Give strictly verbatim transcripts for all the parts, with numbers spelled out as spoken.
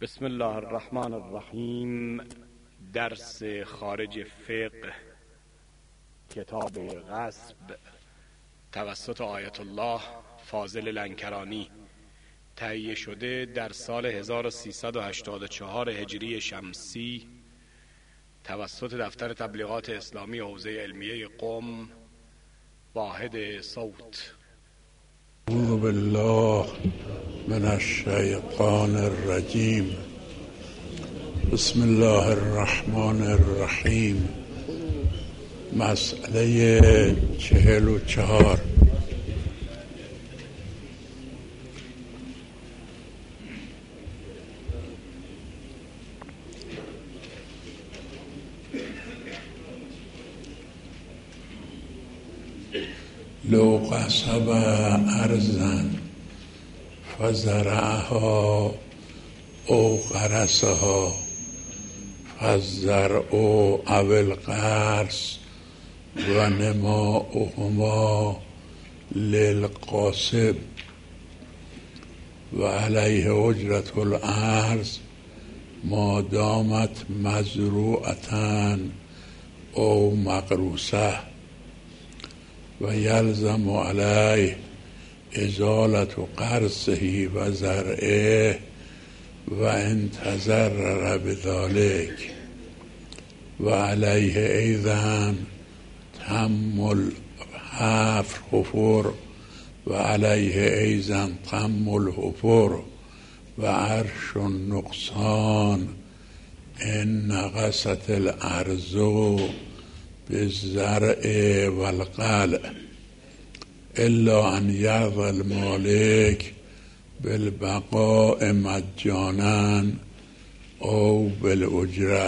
بسم الله الرحمن الرحیم. درس خارج فقه، کتاب غصب، توسط آیت الله فاضل لنکرانی، تهیه شده در سال هزار و سیصد و هشتاد و چهار هجری شمسی توسط دفتر تبلیغات اسلامی حوزه علمیه قم، واحد صوت. اعوذ بالله من الشیطان الرجیم. بسم الله الرحمن الرحیم. مسئله چهل و چهار. لو قصب ارضا فزرعها او غرسها فالزرع او الغرس و نماؤهما للقاصب و علیه اجرة الارض ما دامت مزروعة او مغروسه و یلزم علیه ازالت قرصه و زرعه و انتظرر بذالک و علیه ایضا تم الحفر حفر و علیه ایضا تم الحفر و عرش النقصان ان نقصت الارض بالزرع والقلع الا ان یرضی المالک بالبقاء مجانا او بالاجره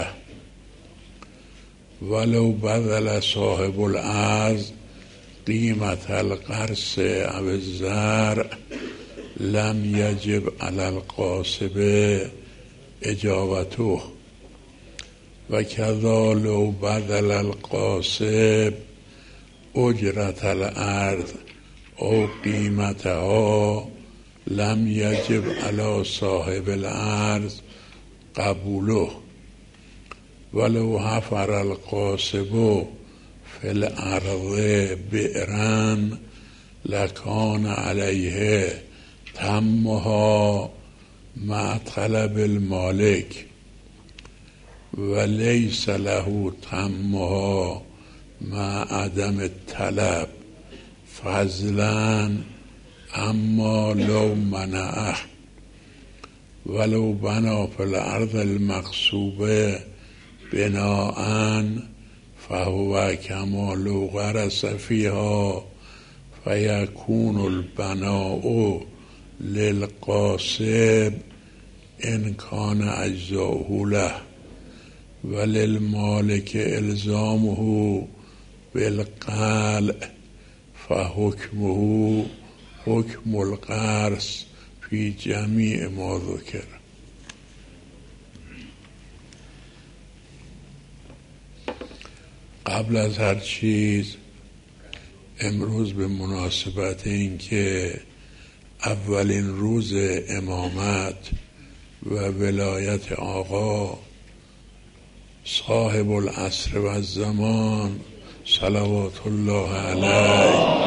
ولو بذل صاحب الارض قیمت القرص او الزرع لم یجب علی القاصب اجابته و کذا لو بذل القاصب اجرة الارض او قیمتها لم یجب علی صاحب الارض قبوله ولو حفر القاصب فی الارض بئرا لکان علیه تمها مع طلب المالک و لیس له تمها مع عدم الطلب فضلا اما لو منعه ولو بنا فی الارض المغصوبه بناء فهو کما لو غرس فیها فیکون البناء للقاصب ان کان اجزاؤه له وللمالک الزامه بالقلع فحکمه حکم القرص فی جمیع ما ذکر. قبل از هر چیز امروز به مناسبت این که اولین روز امامت و ولایت آقا صاحب العصر و الزمان صلوات الله علیه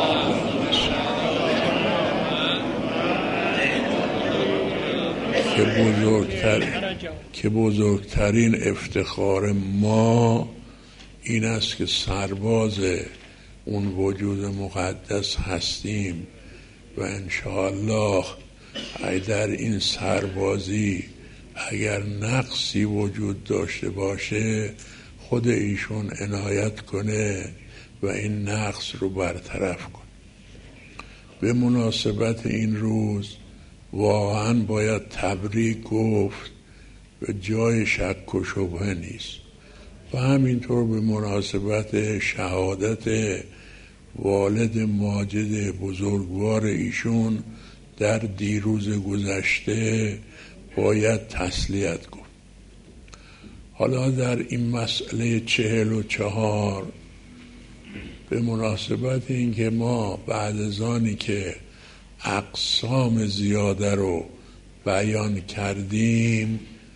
که بزرگتر که بزرگترین افتخار ما این است که سرباز اون وجود مقدس هستیم و انشاءالله در این سربازی اگر نقصی وجود داشته باشه خود ایشون عنایت کنه و این نقص رو برطرف کنه. به مناسبت این روز واقعا باید تبریک گفت و جای شک و شبهه نیست و همینطور به مناسبت شهادت والد ماجد بزرگوار ایشون در دیروز گذشته باید تسلیت گفت. حالا در این مسئله چهل و چهار به مناسبت این که ما بعد از آنی که اقسام زیاده رو بیان کردیم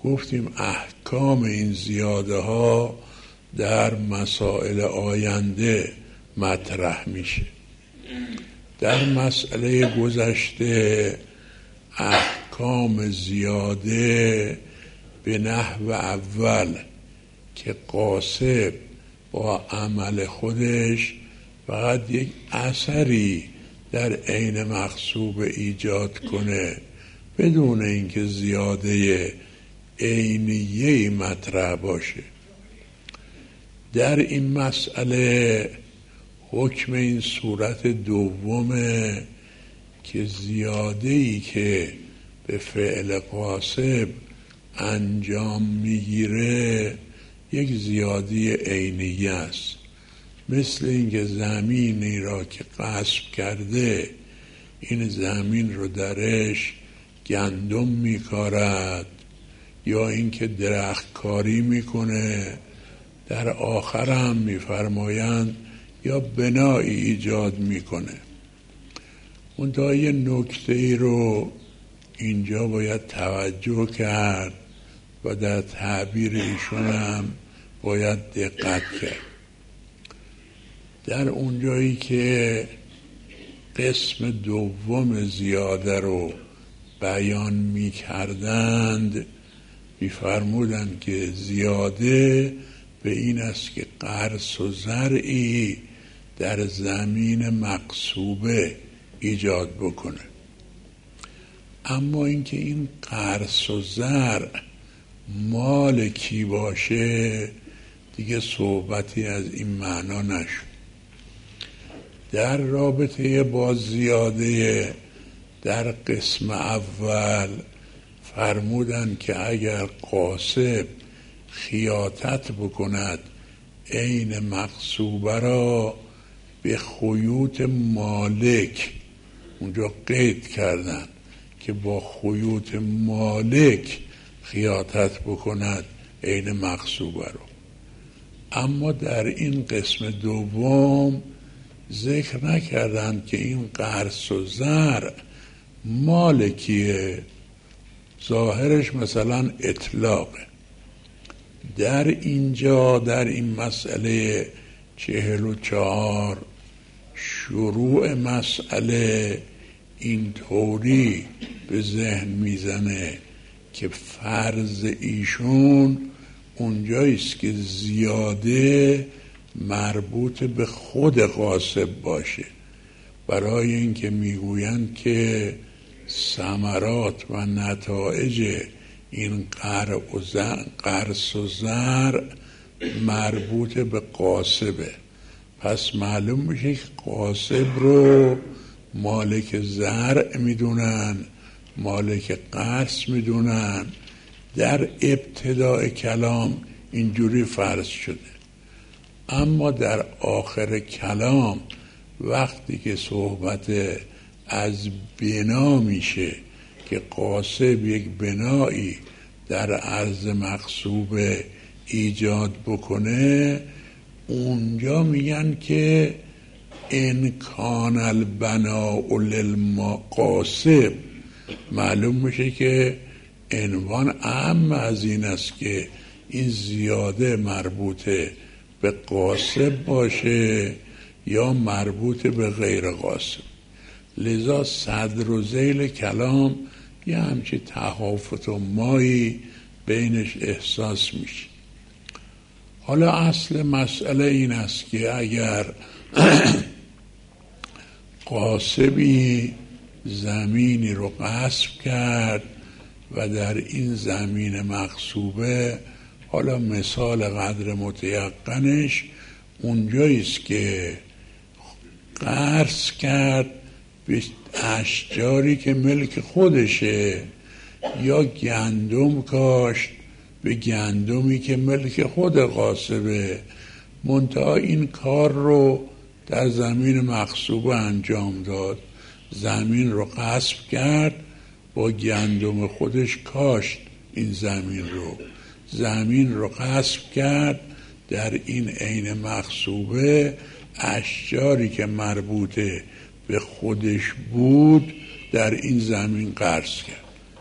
گفتیم احکام این زیاده ها در مسائل آینده مطرح میشه. در مسئله گذشته احکام زیاده به نحو اول که قاصب با عمل خودش فقط یک اثری در عین مغصوب ایجاد کنه بدون اینکه زیاده عینیه مطرح باشه. در این مسئله حکم این صورت دومه که زیاده‌ای که به فعل قاصب انجام میگیره یک زیادی عینیه است، مثل اینکه زمینی را که غصب کرده این زمین رو درش گندم میکارد یا اینکه درخت کاری میکنه، در آخر هم میفرمایند یا بنایی ایجاد میکنه. منتها یه نکته ای رو اینجا باید توجه کرد و در تعبیر ایشون هم باید دقت کرد. در اونجایی که قسم دوم زیاده رو بیان می کردند می فرمودند که زیاده به این است که قرص و زرعی در زمین مقصوبه ایجاد بکنه. اما اینکه این قرص و زرع مال کی باشه دیگه صحبتی از این معنا نشد. در رابطه با زیاده در قسم اول فرمودن که اگر قاصب خیاطت بکند عین مقصوبه را به خیوط مالک، اونجا قید کردن که با خیوط مالک خیاطت بکند عین مقصوبه رو. اما در این قسم دوم ذکر نکردند که این قرص و زرع مال کیه، ظاهرش مثلا اطلاقه. در اینجا در این مسئله چهل و چهار شروع مسئله این طوری به ذهن میزنه که فرض ایشون اونجاییست که زیاده مربوط به خود قاصب باشه، برای اینکه میگویند که ثمرات و نتایج این قرص و زرع مربوط به قاصبه. پس معلوم میشه که قاصب رو مالک زرع میدونن، مالک قرص میدونن. در ابتدای کلام اینجوری فرض شده، اما در آخر کلام وقتی که صحبت از بنا میشه که قاصب یک بنایی در عرض مقصوب ایجاد بکنه، اونجا میگن که ان کان البناء للقاصب. معلوم میشه که عنوان اهم از این است که این زیاده مربوط به قاصب باشه یا مربوط به غیر قاصب. لذا صدر و ذیل کلام یه همچی تحافت و مایی بینش احساس میشه. حالا اصل مسئله این است که اگر قاصبی زمینی رو غصب کرد و در این زمین مغصوبه، حالا مثال قدر متیقنش اونجاییست که قرض کرد به اشجاری که ملک خودشه یا گندم کاشت به گندمی که ملک خود قاصبه، منتها این کار رو در زمین مغصوبه انجام داد. زمین رو غصب کرد، با گندم خودش کاشت این زمین رو، زمین رو غصب کرد، در این عین مغصوبه اشجاری که مربوطه به خودش بود در این زمین قرض کرد.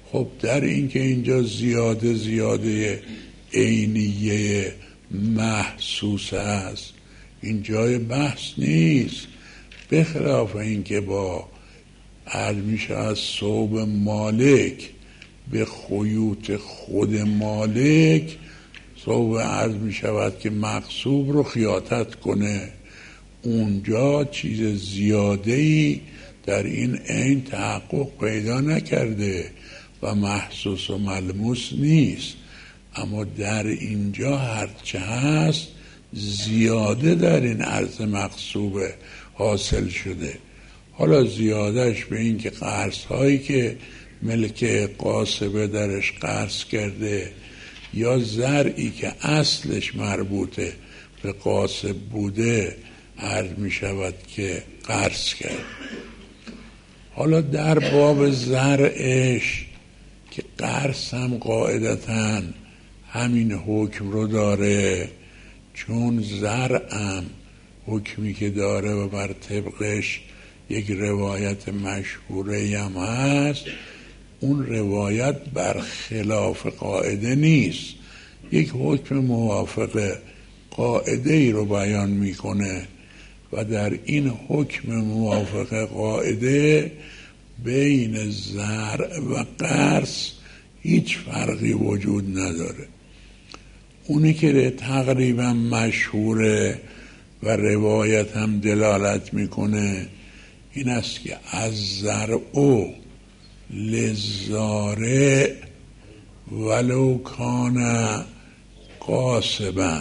خب در این که اینجا زیاده زیاده عینیه محسوس است، این جای بحث نیست. بخلاف این که با عرض میشه از صوب مالک به خیوط خود مالک، صوب عرض میشود که مقصوب رو خیاطت کنه، اونجا چیز زیاده‌ای در این عین تحقق پیدا نکرده و محسوس و ملموس نیست. اما در اینجا هرچه هست زیاده در این عرض مقصوب حاصل شده. حالا زیادش به این که قرض هایی که ملک قاسبه درش قرض کرده یا زرعی که اصلش مربوطه به قاسب بوده عرض می شود که قرض کرد. حالا در باب زرعش که قرض هم قاعدتاً همین حکم رو داره، چون زرعم حکمی که داره و بر طبقش یک روایت مشهوره هم هست، اون روایت برخلاف قاعده نیست، یک حکم موافق قاعده ای رو بیان میکنه و در این حکم موافق قاعده بین زرع و قرض هیچ فرقی وجود نداره. اونی که تقریبا مشهوره و روایت هم دلالت میکنه این است که از زرع لزارع ولو کان قاسبا،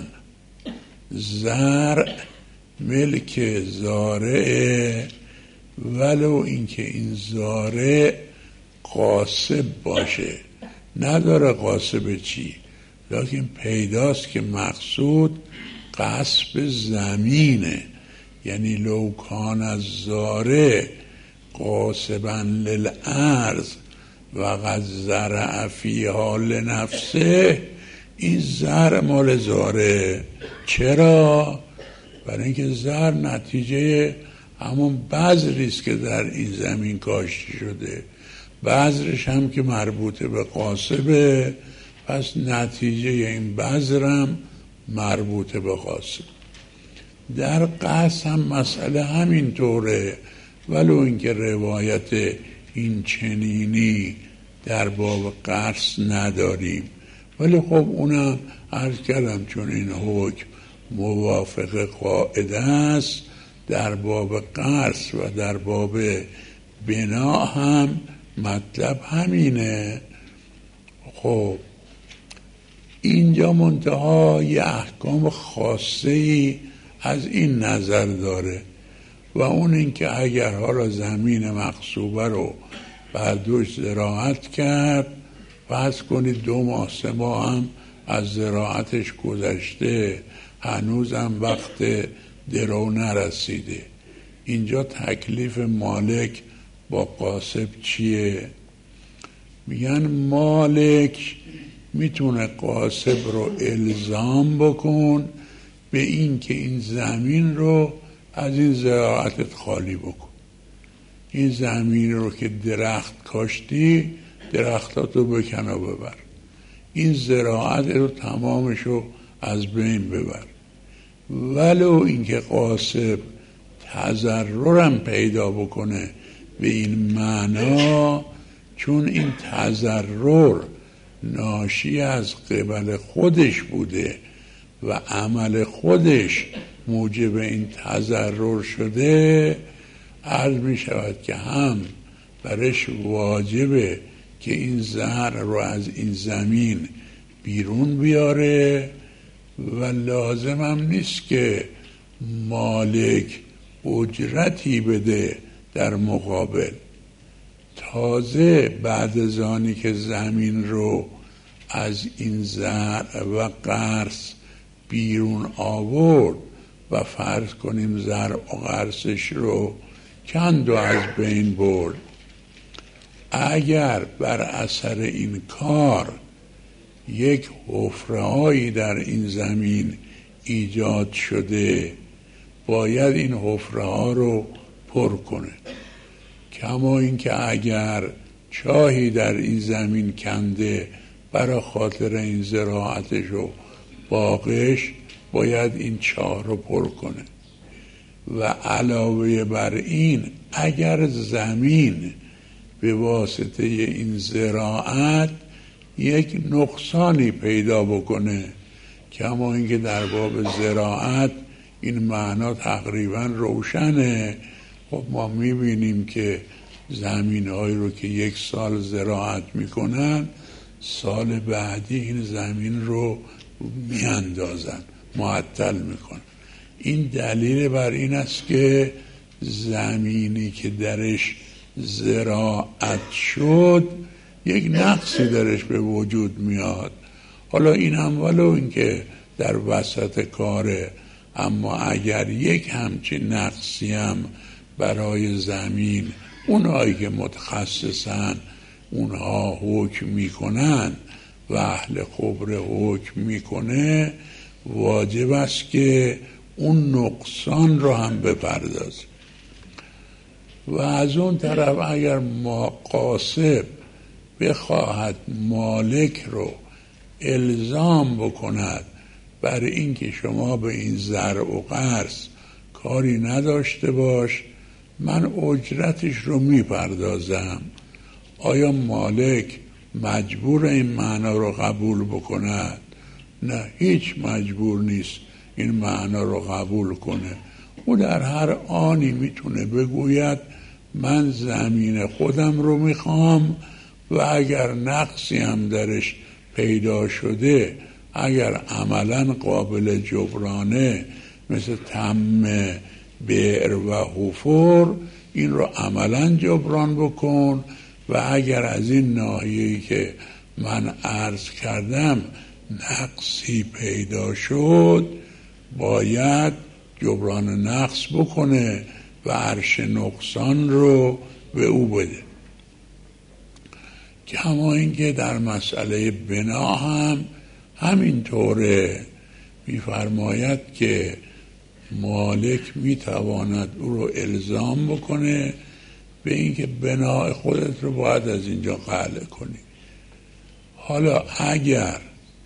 زرع ملک زارع ولو اینکه این زارع قاسب باشه. نداره قاسب چی، لیکن پیداست که مقصود قصب زمینه. یعنی لو کان از زارع قاسبا للارض و قد زرع فیها لنفسه، این زرع مال زارع. چرا؟ برای اینکه زرع نتیجه همون بذریست که در این زمین کاشته شده، بذرش هم که مربوطه به قاسبه، پس نتیجه این بذرم مربوطه به قاسب. در قصد هم مسئله همین طوره، ولو اینکه روایت این چنینی در باب قرض نداریم، ولی خب اونم عرض کردم چون این حکم موافق قاعده است، در باب قرض و در باب بنا هم مطلب همینه. خب اینجا منتها یه احکام خاصه‌ای از این نظر داره و اون این که اگر حالا زمین مغصوبه رو بردوش زراعت کرد، فرض کنید دو ماه سه ماه هم از زراعتش گذشته، هنوزم وقت درو نرسیده، اینجا تکلیف مالک با قاسب چیه؟ میگن مالک میتونه قاسب رو الزام بکن به این که این زمین رو از این زراعتت خالی بکن. این زمین رو که درخت کاشتی درختاتو بکن و ببر، این زراعت رو تمامش رو از بین ببر. ولو اینکه قاسب تضررم پیدا بکنه به این معنا، چون این تضرر ناشی از قبل خودش بوده و عمل خودش موجب این تضرر شده، عرض می شود که هم برش واجبه که این زرع رو از این زمین بیرون بیاره و لازم هم نیست که مالک اجرتی بده در مقابل. تازه بعد از آنی که زمین رو از این زرع و قرض بیرون آورد و فرض کنیم زرع و قرضش رو کند و از بین برد، اگر بر اثر این کار یک حفره‌هایی در این زمین ایجاد شده، باید این حفره‌ها رو پر کنه. کما اینکه اگر چاهی در این زمین کنده برای خاطر این زراعتش و باغش، باید این چاه رو پر کنه. و علاوه بر این اگر زمین به واسطه این زراعت یک نقصانی پیدا بکنه، کما اینکه در باب زراعت این معنا تقریبا روشنه. خب ما میبینیم که زمین هایی رو که یک سال زراعت میکنن، سال بعدی این زمین رو میاندازن، معطل میکنن. این دلیل بر این است که زمینی که درش زراعت شد یک نقصی درش به وجود میاد. حالا این هم ولو این که در وسط کاره، اما اگر یک همچین نقصی هم برای زمین اونهایی که متخصصن اونها حکم میکنن و اهل خبره حکم میکنه، واجب است که اون نقصان رو هم بپردازه. و از اون طرف اگر ما قاصب بخواهد مالک رو الزام بکند بر اینکه شما به این زرع و قرض کاری نداشته باش، من اجرتش رو میپردازم، آیا مالک مجبور این معنا رو قبول بکند؟ نه، هیچ مجبور نیست این معنا رو قبول کنه. او در هر آنی میتونه بگوید من زمین خودم رو میخوام و اگر نقصی هم درش پیدا شده، اگر عملا قابل جبرانه مثل تم بئر و حفر، این رو عملا جبران بکن. و اگر از این ناحیه‌ای که من عرض کردم نقصی پیدا شد، باید جبران نقص بکنه و عرش نقصان رو به او بده. کما اینکه در مسئله بنا هم همینطوره، می‌فرماید که مالک میتواند او رو الزام بکنه به اینکه بنای خودت رو باید از اینجا قلع کنی. حالا اگر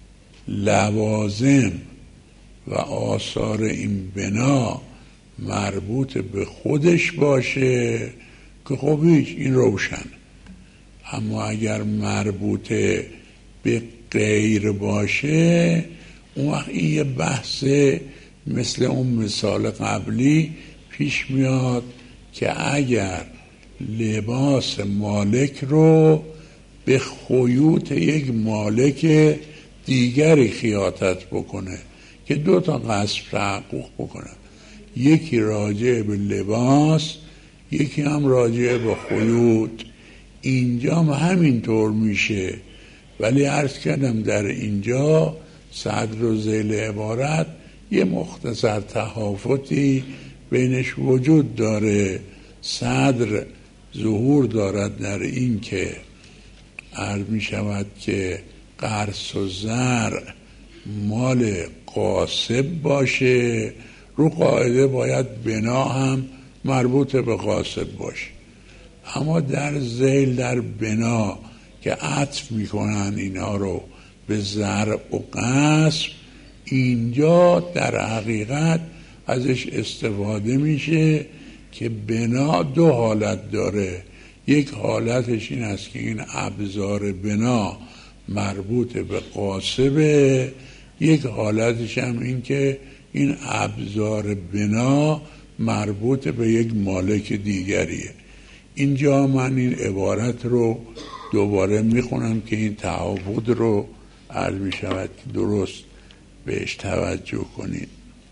لوازم و آثار این بنا مربوط به خودش باشه که خب هیچ، این روشن. اما اگر مربوط به غیر باشه، اون وقت این یه بحث مثل اون مثال قبلی پیش میاد که اگر لباس مالک رو به خیوط یک مالک دیگری خیاطت بکنه که دو تا قصد تحقق بکنه، یکی راجع به لباس، یکی هم راجع به خیوط، اینجا هم همینطور میشه. ولی عرض کردم در اینجا صدر و ذیل عبارت یه مختصر تفاوتی بینش وجود داره. صدر ظهور دارد در این که عرض می شود که قرص و زرع مال قاصب باشه، رو قاعده باید بنا هم مربوط به قاصب باشه. اما در ذیل، در بنا که عطف میکنن اینها رو به زرع و قصب، اینجا در حقیقت ازش استفاده میشه که بنا دو حالت داره. یک حالتش این است که این ابزار بنا مربوط به قاصبه، یک حالتش هم این که این ابزار بنا مربوط به یک مالک دیگریه. اینجا من این عبارت رو دوباره میخونم که این تعهد رو عرض میشود که درست بهش توجه کنید.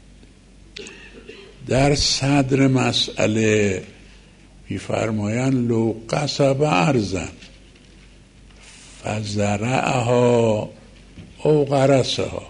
در صدر مسئله میفرمایند لو قصب ارضا فزرعها او غرسها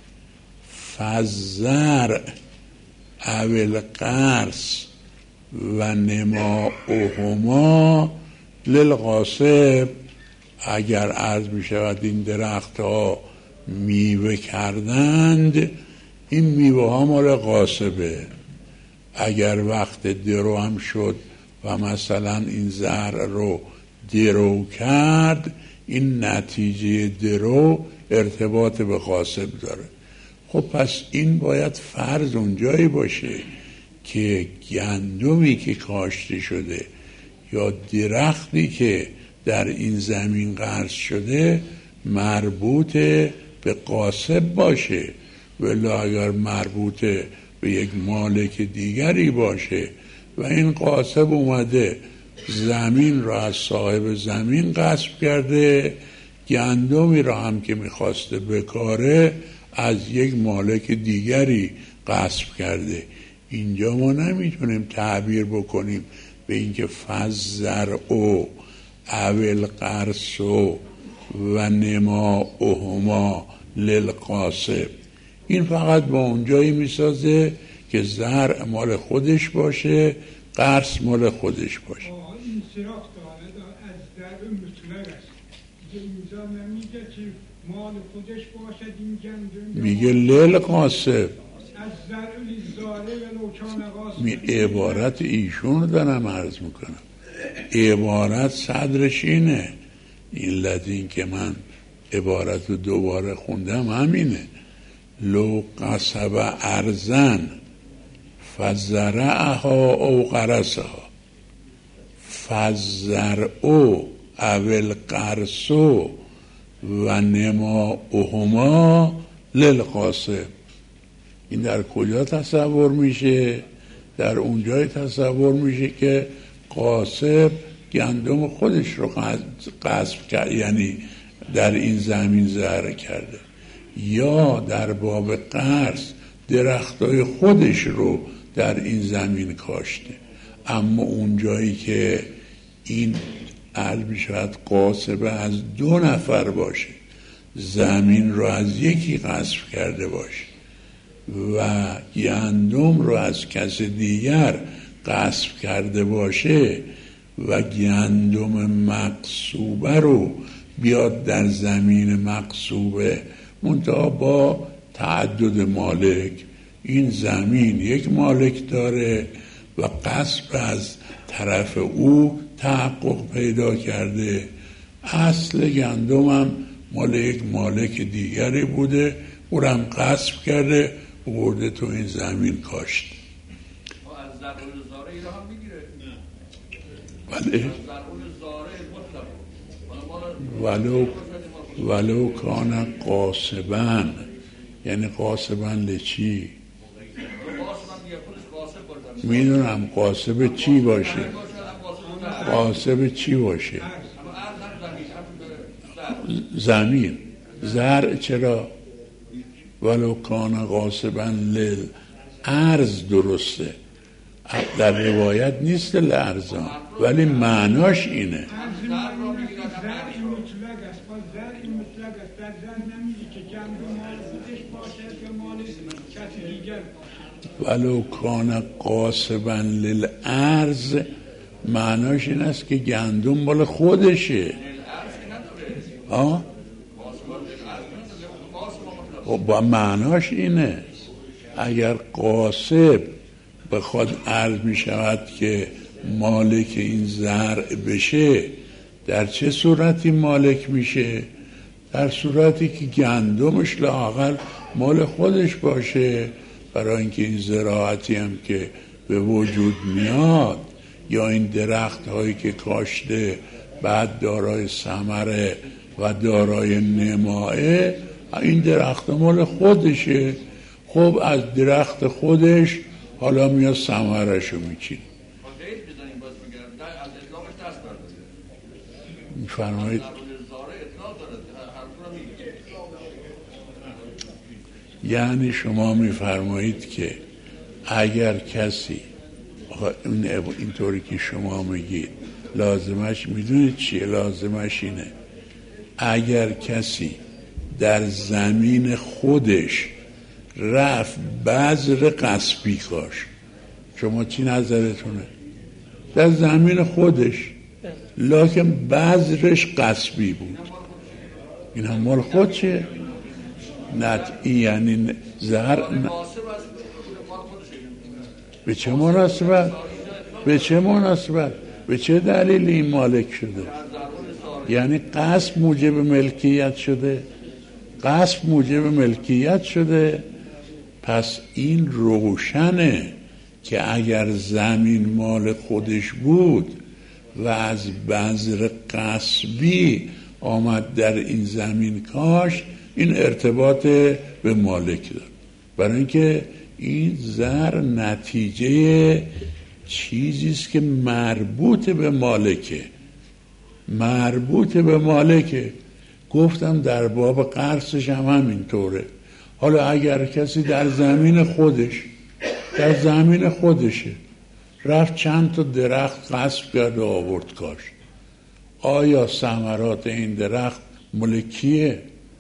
فالزرع او القرص و نماؤهما للغاصب. اگر عرض می شود این درخت ها میوه کردند، این میوه ها مال غاصبه. اگر وقت درو هم شد و مثلا این زرع رو درو کرد، این نتیجه درو ارتباط به غاصب داره. خب پس این باید فرض اونجایی باشه که گندمی که کاشته شده یا درختی که در این زمین غرس شده مربوط به غاصب باشه، ولی اگر مربوط به یک مالک دیگری باشه و این غاصب اومده زمین را از صاحب زمین غصب کرده، گندمی را هم که میخواسته بکاره از یک مالک دیگری غصب کرده، اینجا ما نمیتونیم تعبیر بکنیم به اینکه فالزرع اول قرص و نماؤهما للغاصب. این فقط با اونجایی میسازه که زرع مال خودش باشه، قرص مال خودش باشه. این سراخ داره از زرع مطلق است، اینجا نمیگه که مال خودش باشد این گندم، میگه للغاصب. از زرع لیزاره و لوچان غاصب. می عبارت ایشون دارم عرض میکنم، عبارت صدرش اینه، این لدین که من عبارت رو دوباره خوندم همینه. لو قصب ارزن فزرعها او غرسها فزرع اول قرص و نماؤهما للغاصب. این در کجا تصور میشه؟ در اونجای تصور میشه که غاصب گندم خودش رو غصب کرد، یعنی در این زمین زرع کرده، یا در باب قرص درختای خودش رو در این زمین کاشته. اما اونجایی که این علم شاید غاصب از دو نفر باشه، زمین رو از یکی غصب کرده باشه و گندم رو از کس دیگر غصب کرده باشه و گندم مغصوبه رو بیاد در زمین مغصوبه، منتها با تعدد مالک، این زمین یک مالک داره و غصب از طرف او تحقق پیدا کرده، اصل گندم هم مال یک مالک دیگری بوده، او رو هم غصب کرده برده تو این زمین کاشت. از زرع زاره ای را هم میگیره؟ بله. از زرع زاره مطلق ولو ولو کان غاصبا، یعنی غاصبا لچی؟ میدونم غاصب چی باشه، غاصب چی باشه؟ زمین. زرع چرا؟ ولو کان غاصبا للارض درسته، در روایت نیست للارضان، ولی معناش اینه. ولو کان غاصبا للارض معناش این است که گندم مال خودشه. آه؟ با معناش اینه. اگر غاصب بخواد عرض می شود که مالک این زرع بشه، در چه صورتی مالک میشه؟ در صورتی که گندمش لااقل مال خودش باشه، برای اینکه این زراعتی هم که به وجود میاد یا این درخت هایی که کاشته بعد دارای ثمره و دارای نمایه، این درخت مال خودشه. خب از درخت خودش حالا میاد ثمرشو میچینه. میفرمایید یعنی شما میفرمایید که اگر کسی این اینطوری که شما میگید لازمش، میدونید چیه لازمش؟ اینه اگر کسی در زمین خودش رفت بذر غصبی کاش، شما چی نظرتونه؟ در زمین خودش لکن بذرش غصبی بود، این هم مال خودشه. نطعی یعنی زهر ن... به چه مناسبت؟ به چه مناسبت؟ به چه دلیل این مالک شده؟ یعنی غصب موجب ملکیت شده، غصب موجب ملکیت شده. پس این روشنه که اگر زمین مال خودش بود و از بذر غصبی آمد در این زمین کاش، این ارتباط به مالک داره، برای اینکه این زر نتیجه چیزیست که مربوط به مالکه، مربوط به مالکه. گفتم در باب قرصش هم همینطوره. حالا اگر کسی در زمین خودش در زمین خودشه رفت چند تا درخت غصب کرد و آورد کاش، آیا ثمرات این درخت مال کیه؟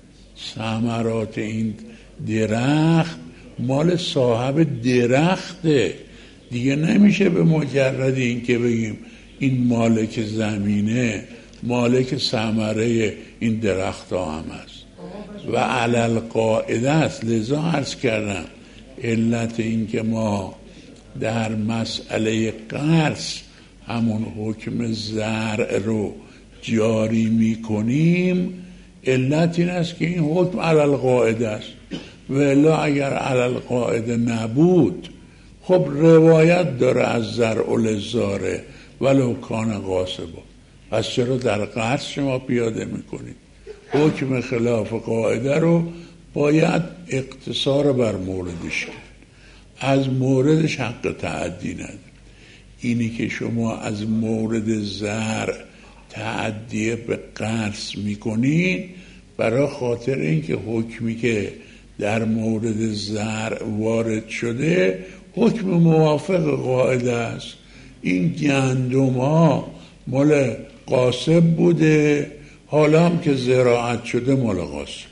ثمرات این درخت مال صاحب درخته دیگه. نمیشه به مجرد این که بگیم این مالک زمینه مالک ثمره این درخت ها هم است و علل قاعده است. لذا عرض کردم علت این که ما در مسئله قرض همون حکم زرع رو جاری می کنیم، علت این است که این حکم علل قاعده است. و الا اگر علل قاعده نبود، خب روایت داره از زرع للزارع ولو کان غاصبا، پس چرا در قرض شما پیاده میکنید؟ حکم خلاف قاعده رو باید اقتصار بر موردش کرد، از موردش حق تعدی نداره. اینی که شما از مورد زرع تعدیه به قرض میکنید برای خاطر اینکه حکمی که در مورد زرع وارد شده حکم موافق قاعده است. این گندم ها مال غاصب بوده، حالا هم که زراعت شده مال غاصب.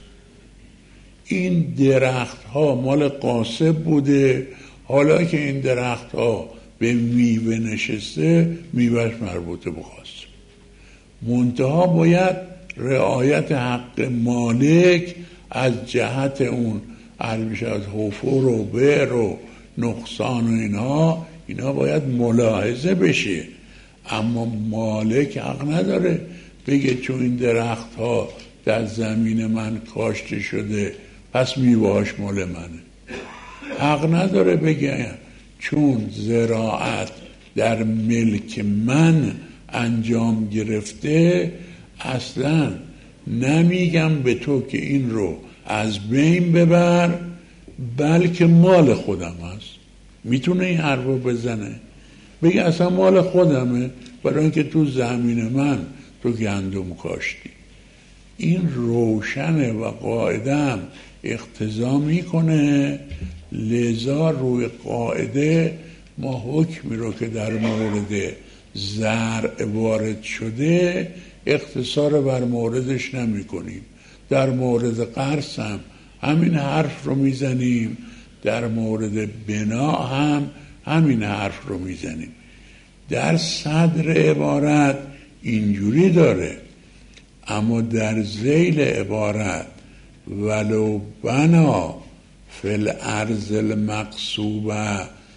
این درخت ها مال غاصب بوده، حالا که این درخت ها به میوه نشسته میوهش مربوطه به غاصب. منتها باید رعایت حق مالک از جهت اون البشت حفر و بر و نقصان و اینها اینا باید ملاحظه بشه. اما مالک حق نداره بگه چون این درخت ها در زمین من کاشته شده پس میوهاش مال منه. حق نداره بگه چون زراعت در ملک من انجام گرفته اصلا نمیگم به تو که این رو از بین ببر بلکه مال خودم هست. میتونه این حرف رو بزنه بگه اصلا مال خودمه برای اینکه تو زمین من تو گندم کاشتی. این روشنه و قاعده هم اقتضا میکنه. لذا روی قاعده ما حکمی رو که در مورد زرع وارد شده اقتصار بر موردش نمی کنیم. در مورد قرض هم همین حرف رو میزنیم، در مورد بنا هم همین حرف رو میزنیم. در صدر عبارت اینجوری داره، اما در ذیل عبارت ولو بنا فی الارض المقصوبه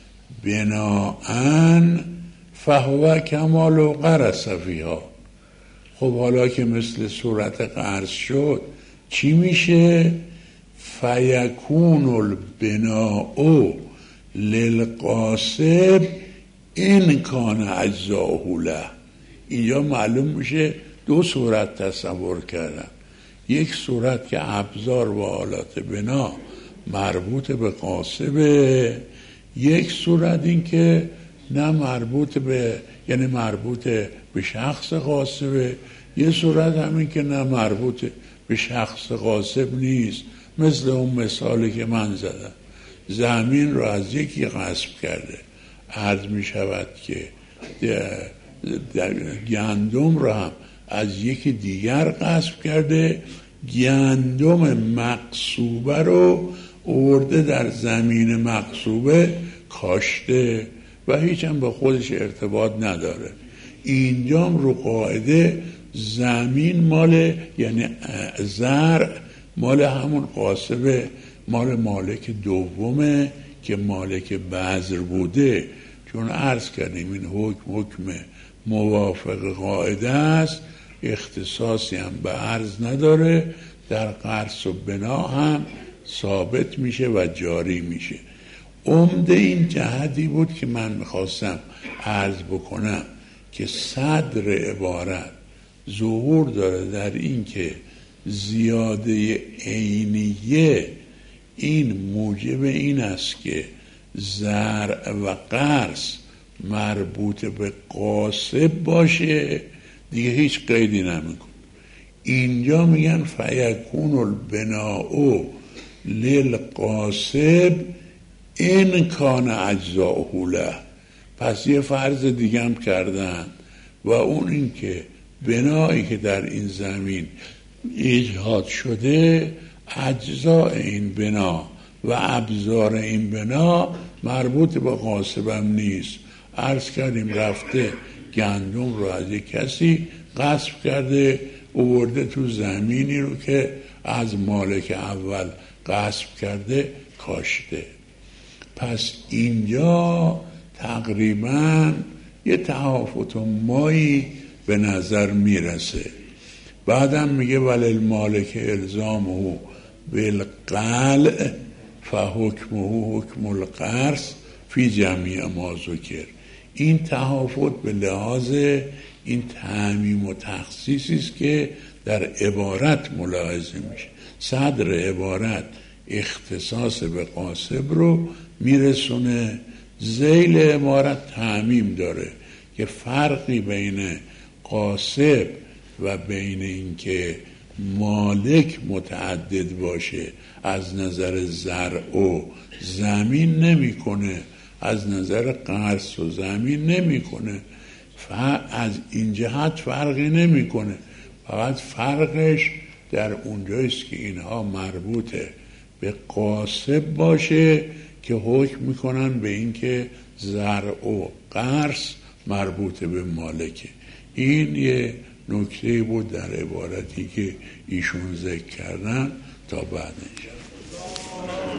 بناءً فهو کمال قرص فیها. خب حالا که مثل صورت قرض شد چی میشه؟ فیکون البناء للقاصب ان کان اجزاءه له. اینجا معلوم میشه دو صورت تصور کردن. یک صورت که ابزار و آلات بنا مربوط به قاصبه، یک صورت این که نه مربوط به یعنی مربوط به شخص قاصبه، یه صورت همین که نه مربوط به شخص قاصب نیست. مثل اون مثالی که من زدم، زمین رو از یکی غصب کرده، عرض می شود که گندم رو هم از یکی دیگر غصب کرده، گندم مقصوبه رو آورده در زمین مقصوبه کاشته و هیچ هم با خودش ارتباط نداره. اینجام رو قاعده زمین مال یعنی زرع مال همون قاصبه، مال مالک دومه که مالک بذر بوده. چون عرض کردیم این حکم حکم موافق قاعده است، اختصاصی هم به عرض نداره، در قرض و بنا هم ثابت میشه و جاری میشه. عمده این جهتی بود که من میخواستم عرض بکنم که صدر عبارت ظهور داره در این که زیاده عینیه این موجب این است که زرع و قرض مربوط به قاسب باشه، دیگه هیچ قیدی نمیکن. اینجا میگن فیکون البناء للقاسب این کان اجزاءه له. پس یه فرض دیگه هم کردن و اون این که بنایی که در این زمین ایجاد شده اجزاء این بنا و ابزار این بنا مربوط به قاسبم نیست. عرض کردیم رفته گندم رو از یک کسی غصب کرده آورده تو زمینی رو که از مالک اول غصب کرده کاشته. پس اینجا تقریبا یه تهافت مایی به نظر میرسه. بعدم میگه ولی المالک الزامه بالقلع فحکمه حکم القرض فی جمیع ما ذکر. این تهافت به لحاظ این تعمیم و تخصیصی است که در عبارت ملاحظه میشه. صدر عبارت اختصاص به قاسب رو میرسونه، ذیل عبارت تعمیم داره که فرقی بین قاسب و بین اینکه مالک متعدد باشه از نظر زرع و زمین نمیکنه، از نظر قرض و زمین نمیکنه. از این جهت فرقی نمیکنه، فقط فرقش در اونجاییست که اینها مربوطه به قاسب باشه که حکم میکنن به اینکه زرع و قرض مربوطه به مالکه. این یه نکته بود در عبارتی که ایشون ذکر کردن. تا بعد انشاءالله.